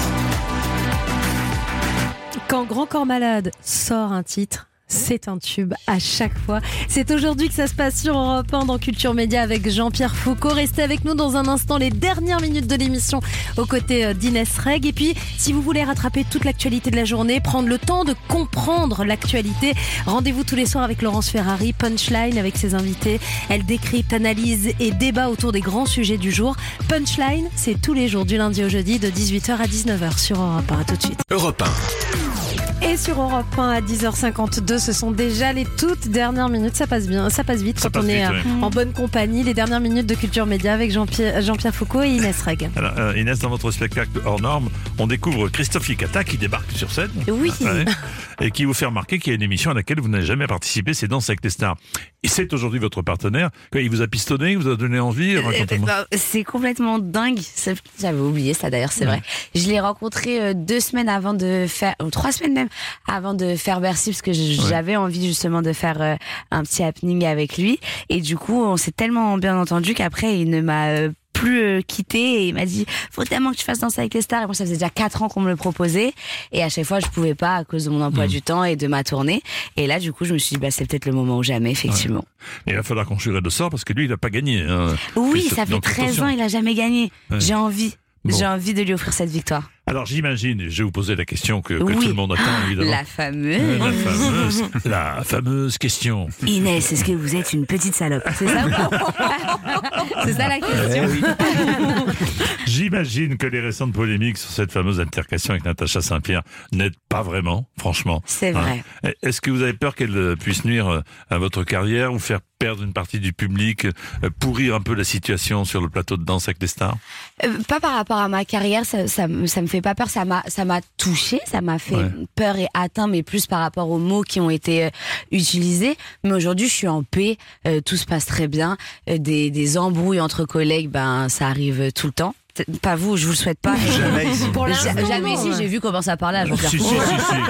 Speaker 3: Quand Grand Corps Malade sort un titre, c'est un tube à chaque fois. C'est aujourd'hui que ça se passe sur Europe 1 dans Culture Média avec Jean-Pierre Foucault. Restez avec nous dans un instant, les dernières minutes de l'émission aux côtés d'Inès Reg. Et puis, si vous voulez rattraper toute l'actualité de la journée, prendre le temps de comprendre l'actualité, rendez-vous tous les soirs avec Laurence Ferrari, Punchline avec ses invités. Elle décrypte, analyse et débat autour des grands sujets du jour. Punchline, c'est tous les jours du lundi au jeudi de 18h à 19h sur Europe 1. À tout de suite.
Speaker 2: Europe 1.
Speaker 3: Et sur Europe 1 à 10h52, ce sont déjà les toutes dernières minutes. Ça passe bien, ça passe vite quand on est en bonne compagnie. Les dernières minutes de Culture Média avec Jean-Pierre Foucault et Inès Reg.
Speaker 4: Alors, Inès, dans votre spectacle hors norme, on découvre Christophe Licata qui débarque sur scène.
Speaker 1: Oui.
Speaker 4: Ouais, et qui vous fait remarquer qu'il y a une émission à laquelle vous n'avez jamais participé, c'est Danse avec les stars. Et c'est aujourd'hui votre partenaire. Il vous a pistonné, il vous a donné envie. Racontez-moi.
Speaker 1: C'est complètement dingue. J'avais oublié ça d'ailleurs, c'est vrai. Je l'ai rencontré 2 semaines avant de faire, ou 3 semaines même, avant de faire Bercy, parce que j'avais envie justement de faire un petit happening avec lui. Et du coup, on s'est tellement bien entendu qu'après, il ne m'a plus quitté et il m'a dit faut tellement que tu fasses Danser avec les stars. Et moi, ça faisait déjà 4 ans qu'on me le proposait et à chaque fois je pouvais pas à cause de mon emploi du temps et de ma tournée. Et là, du coup, je me suis dit c'est peut-être le moment ou jamais, effectivement.
Speaker 4: Ouais. Il va falloir qu'on jure de sort parce que lui, il a pas gagné. Hein.
Speaker 1: Oui, ça fait 13 ans, il a jamais gagné. Ouais. J'ai envie de lui offrir cette victoire.
Speaker 4: Alors j'imagine, je vais vous poser la question que tout le monde attend évidemment. La fameuse question.
Speaker 1: Inès, est-ce que vous êtes une petite salope? C'est ça ou pas? C'est ça la question. Oui.
Speaker 4: J'imagine que les récentes polémiques sur cette fameuse altercation avec Natacha Saint-Pierre n'aident pas vraiment, franchement.
Speaker 1: C'est vrai.
Speaker 4: Est-ce que vous avez peur qu'elle puisse nuire à votre carrière ou faire perdre une partie du public, pourrir un peu la situation sur le plateau de Danse avec les stars?
Speaker 1: Pas par rapport à ma carrière, ça me fait pas peur, ça m'a touché, ça m'a fait peur et atteint, mais plus par rapport aux mots qui ont été utilisés. Mais aujourd'hui, je suis en paix, tout se passe très bien. Des embrouilles entre collègues, ça arrive tout le temps. Pas vous, je vous le souhaite pas.
Speaker 8: Jamais ici.
Speaker 1: Jamais ici, j'ai vu comment ça parlait à Jean-Pierre.
Speaker 4: Si.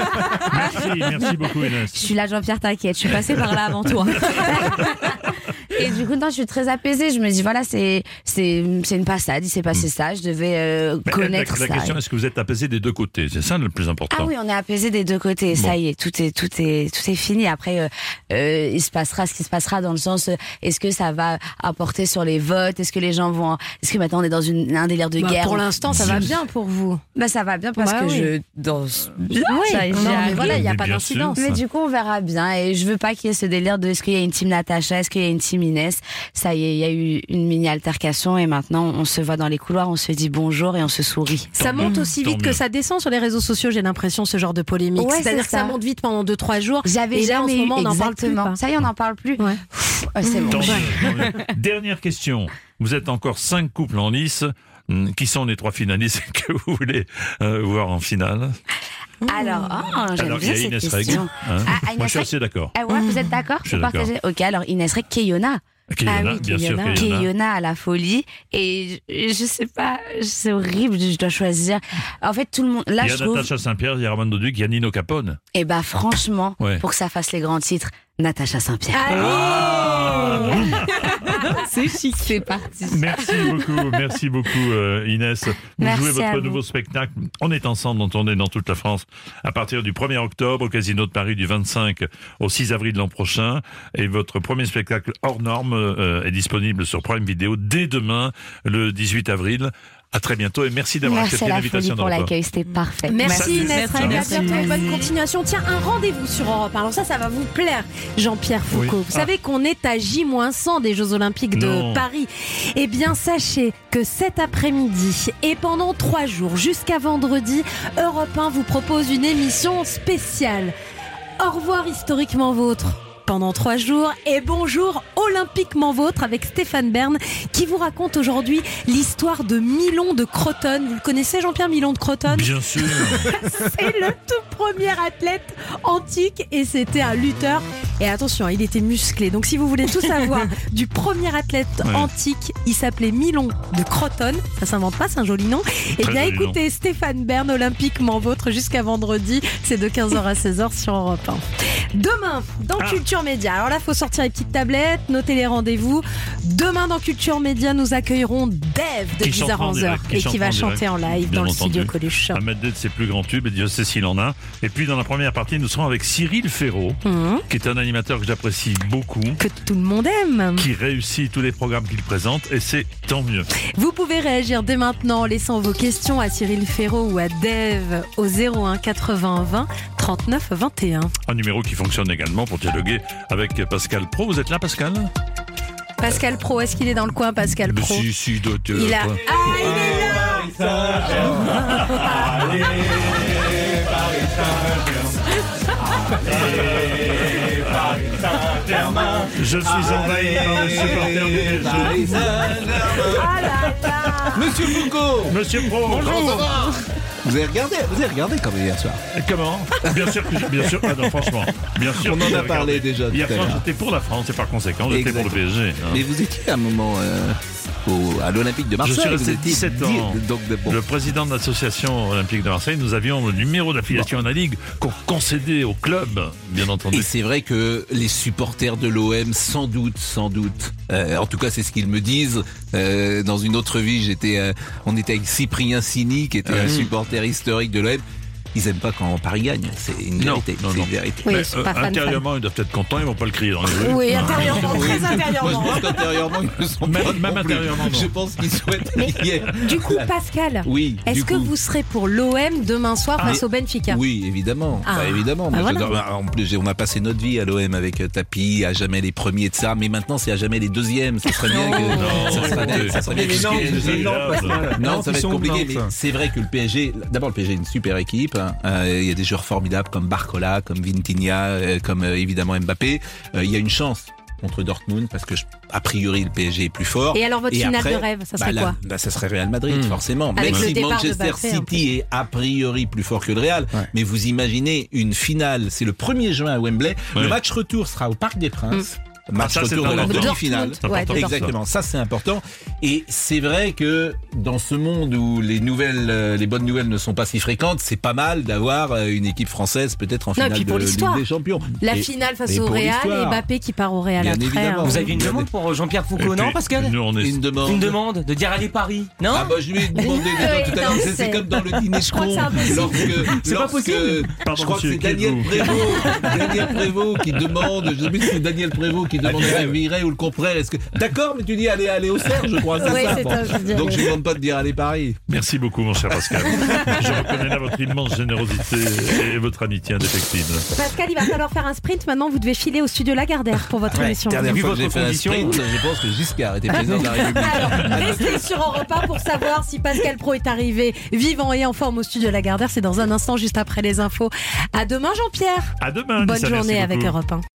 Speaker 4: Merci beaucoup Inès.
Speaker 1: Je suis là Jean-Pierre, t'inquiète, je suis passée par là avant toi. Et du coup, non, je suis très apaisée. Je me dis, voilà, c'est une passade. Il s'est passé ça. Je devais connaître
Speaker 4: la
Speaker 1: ça.
Speaker 4: question, est-ce que vous êtes apaisé des deux côtés? C'est ça le plus important.
Speaker 1: Ah oui, on est apaisé des deux côtés. Ça y est, tout est fini. Après, il se passera ce qui se passera dans le sens, est-ce que ça va apporter sur les votes? Est-ce que les gens vont, est-ce que maintenant on est dans un délire de guerre?
Speaker 3: Pour l'instant, ça va bien pour vous.
Speaker 1: Ça va bien parce que je danse bien.
Speaker 3: Oui, mais voilà, il n'y a pas
Speaker 4: bien
Speaker 3: d'incidence.
Speaker 1: Mais du coup, on verra bien. Et je veux pas qu'il y ait ce délire de est-ce qu'il y a une team Natacha, est-ce qu'il y a une team Inès. Ça y est, il y a eu une mini altercation et maintenant on se voit dans les couloirs, on se dit bonjour et on se sourit.
Speaker 3: Ça monte aussi vite que ça descend sur les réseaux sociaux, j'ai l'impression, ce genre de polémique.
Speaker 1: Ouais,
Speaker 3: c'est-à-dire que ça monte vite pendant 2-3 jours.
Speaker 1: J'avais
Speaker 3: et là, en ce moment, on n'en parle plus.
Speaker 1: Exactement. Ça y est, on n'en parle plus.
Speaker 3: Ouais.
Speaker 1: C'est bon.
Speaker 4: Tant mieux. Dernière question. Vous êtes encore 5 couples en lice. Qui sont les 3 finalistes que vous voulez voir en finale?
Speaker 1: Alors, j'aime bien cette
Speaker 4: Inès Reg,
Speaker 1: question.
Speaker 4: Moi, je suis assez d'accord.
Speaker 1: Ah ouais, vous êtes d'accord?
Speaker 4: Je suis d'accord.
Speaker 1: Ok, alors Inès Reg, Keyona.
Speaker 4: Keyona, bien sûr, Keyona.
Speaker 1: Keyona à la folie. Et je sais pas, c'est horrible, je dois choisir. En fait, tout le monde. Là,
Speaker 4: il y a Natacha Saint-Pierre, il y a Armando Duc, il y a Nino Capone.
Speaker 1: Et bah, franchement, pour que ça fasse les grands titres, Natacha Saint-Pierre.
Speaker 3: C'est chic, c'est parti.
Speaker 4: Merci beaucoup Inès. Vous jouez votre nouveau spectacle. On est ensemble en tournée dans toute la France à partir du 1er octobre au Casino de Paris du 25 au 6 avril l'an prochain. Et votre premier spectacle hors norme est disponible sur Prime Video dès demain, le 18 avril. À très bientôt et merci d'avoir accepté l'invitation.
Speaker 1: Merci pour l'accueil, c'était parfait.
Speaker 3: Merci Inès, à bientôt et bonne continuation. Tiens, un rendez-vous sur Europe 1. Alors ça va vous plaire, Jean-Pierre Foucault. Vous savez qu'on est à J-100 des Jeux Olympiques de Paris. Eh bien, sachez que cet après-midi et pendant 3 jours, jusqu'à vendredi, Europe 1 vous propose une émission spéciale. Au revoir historiquement vôtre. Pendant 3 jours et bonjour olympiquement vôtre avec Stéphane Bern qui vous raconte aujourd'hui l'histoire de Milon de Crotone. Vous le connaissez, Jean-Pierre, Milon de Crotone?
Speaker 4: Bien sûr.
Speaker 3: C'est le tout premier athlète antique et c'était un lutteur. Et attention, il était musclé. Donc si vous voulez tout savoir du premier athlète antique, il s'appelait Milon de Crotone. Ça s'invente pas, c'est un joli nom. Et bien écoutez, Stéphane Bern, olympiquement vôtre jusqu'à vendredi. C'est de 15h à 16h sur Europe 1. Demain, dans Culture Média. Alors là, il faut sortir les petites tablettes, noter les rendez-vous. Demain, dans Culture Média, nous accueillerons Dave de 10h à 11h et qui va chanter en live dans le studio Coluche.
Speaker 4: Ahmed Dave, ses plus grands tubes, et Dieu sait s'il en a. Et puis, dans la première partie, nous serons avec Cyril Ferraud, qui est un animateur que j'apprécie beaucoup.
Speaker 3: Que tout le monde aime.
Speaker 4: Qui réussit tous les programmes qu'il présente, et c'est tant mieux.
Speaker 3: Vous pouvez réagir dès maintenant en laissant vos questions à Cyril Ferraud ou à Dave au 01 80 20 39 21.
Speaker 4: Un numéro qui fonctionne également pour dialoguer avec Pascal Pro. Vous êtes là, Pascal?
Speaker 3: Pascal Pro, est-ce qu'il est dans le coin, Pascal Pro?
Speaker 4: Si, doit être
Speaker 3: il a...
Speaker 4: là.
Speaker 3: il est là.
Speaker 8: Allez, Paris Saint-Germain.
Speaker 4: Je suis envahi par les supporters du PSG.
Speaker 8: Monsieur Foucault.
Speaker 4: Monsieur Pro, bonjour.
Speaker 8: Vous avez regardé comme hier soir.
Speaker 4: Comment? Bien sûr. Ah non, franchement. Bien sûr.
Speaker 8: On en a parlé déjà.
Speaker 4: Hier soir, j'étais pour la France et par conséquent, j'étais pour le PSG.
Speaker 8: Mais vous étiez à un moment à l'Olympique de Marseille.
Speaker 4: Je suis resté 17 ans. Le président de l'association olympique de Marseille, nous avions le numéro d'affiliation à la Ligue qu'on concédait au club, bien entendu.
Speaker 8: Et c'est vrai que les supporters de l'OM, sans doute, en tout cas c'est ce qu'ils me disent. Dans une autre vie, on était avec Cyprien Sini, qui était un supporter historique de l'OM. Ils aiment pas quand Paris gagne, c'est une vérité.
Speaker 4: Non.
Speaker 8: Une vérité.
Speaker 3: Oui,
Speaker 4: intérieurement, ils doivent être contents, ils vont pas le crier dans les rues.
Speaker 3: Oui, intérieurement, très intérieurement.
Speaker 8: Moi, je pense qu'intérieurement, ils ne sont pas.
Speaker 4: Même intérieurement, non.
Speaker 8: Je pense qu'ils souhaitent.
Speaker 3: Du coup, Pascal, est-ce que vous serez pour l'OM demain soir face au Benfica?
Speaker 8: Oui, évidemment. Évidemment. Moi, en plus, on a passé notre vie à l'OM avec Tapi, à jamais les premiers de ça, mais maintenant c'est à jamais les deuxièmes. Ça serait bien que. Ça serait bien. Non, ça va être compliqué. Mais c'est vrai que le PSG, d'abord le PSG est une super équipe. Il y a des joueurs formidables comme Barcola, comme Vitinha, comme évidemment Mbappé. Il y a une chance contre Dortmund parce que a priori le PSG est plus fort.
Speaker 3: Et alors votre finale de rêve, ça serait quoi?
Speaker 8: Ça serait Real Madrid forcément.
Speaker 3: Avec
Speaker 8: même si
Speaker 3: Manchester
Speaker 8: City est a priori plus fort que le Real. Mais vous imaginez une finale, c'est le 1er juin à Wembley. Le match retour sera au Parc des Princes.
Speaker 12: match
Speaker 4: ça, c'est
Speaker 12: retour de la
Speaker 4: important.
Speaker 12: demi-finale.
Speaker 4: C'est important,
Speaker 12: Exactement, ça c'est important. Et c'est vrai que dans ce monde où les bonnes nouvelles ne sont pas si fréquentes, c'est pas mal d'avoir une équipe française peut-être en
Speaker 3: Non,
Speaker 12: finale
Speaker 3: et puis pour
Speaker 12: de Ligue
Speaker 3: l'histoire.
Speaker 12: des Champions.
Speaker 3: La
Speaker 12: Et-
Speaker 3: finale face
Speaker 12: et
Speaker 3: au
Speaker 12: pour
Speaker 3: Real et
Speaker 12: l'histoire.
Speaker 3: Mbappé qui part au Real
Speaker 12: Bien
Speaker 3: après.
Speaker 12: évidemment.
Speaker 13: Vous avez une demande pour Jean-Pierre Foucault, non, Pascal?
Speaker 4: Nous, on est...
Speaker 12: Une demande.
Speaker 13: Une demande de dire aller Paris, non?
Speaker 12: Ah bah je lui ai demandé déjà tout à l'heure, c'est comme dans le dîner de
Speaker 3: crois que
Speaker 12: con.
Speaker 3: c'est impossible.
Speaker 13: C'est pas possible.
Speaker 4: Pardon,
Speaker 12: Je crois que
Speaker 4: monsieur,
Speaker 12: c'est
Speaker 4: qui êtes-vous
Speaker 12: Daniel Prévost qui demande, je sais plus si c'est Daniel Prévost qui demande à Viret ou le contraire. D'accord, mais tu dis aller au cerf, je crois, c'est
Speaker 3: Oui,
Speaker 12: ça.
Speaker 3: c'est ça, je dirais.
Speaker 12: Donc je ne demande pas de dire aller Paris.
Speaker 4: Merci beaucoup, mon cher Pascal. Je reconnais là votre immense générosité et votre amitié indéfectible.
Speaker 3: Pascal, il va falloir faire un sprint. Maintenant, vous devez filer au studio Lagardère pour votre émission.
Speaker 12: Dernière
Speaker 13: Vu
Speaker 12: fois que
Speaker 13: votre
Speaker 12: j'ai fait un
Speaker 13: condition.
Speaker 12: sprint, je pense que Giscard était président de la République.
Speaker 3: Alors, restez sur Europe 1 pour savoir si Pascal Praud est arrivé vivant et en forme au studio Lagardère. C'est dans un instant, juste après les infos. À demain, Jean-Pierre.
Speaker 4: À demain,
Speaker 3: Bonne
Speaker 4: Lisa,
Speaker 3: journée
Speaker 4: merci
Speaker 3: avec
Speaker 4: beaucoup.
Speaker 3: Europe 1.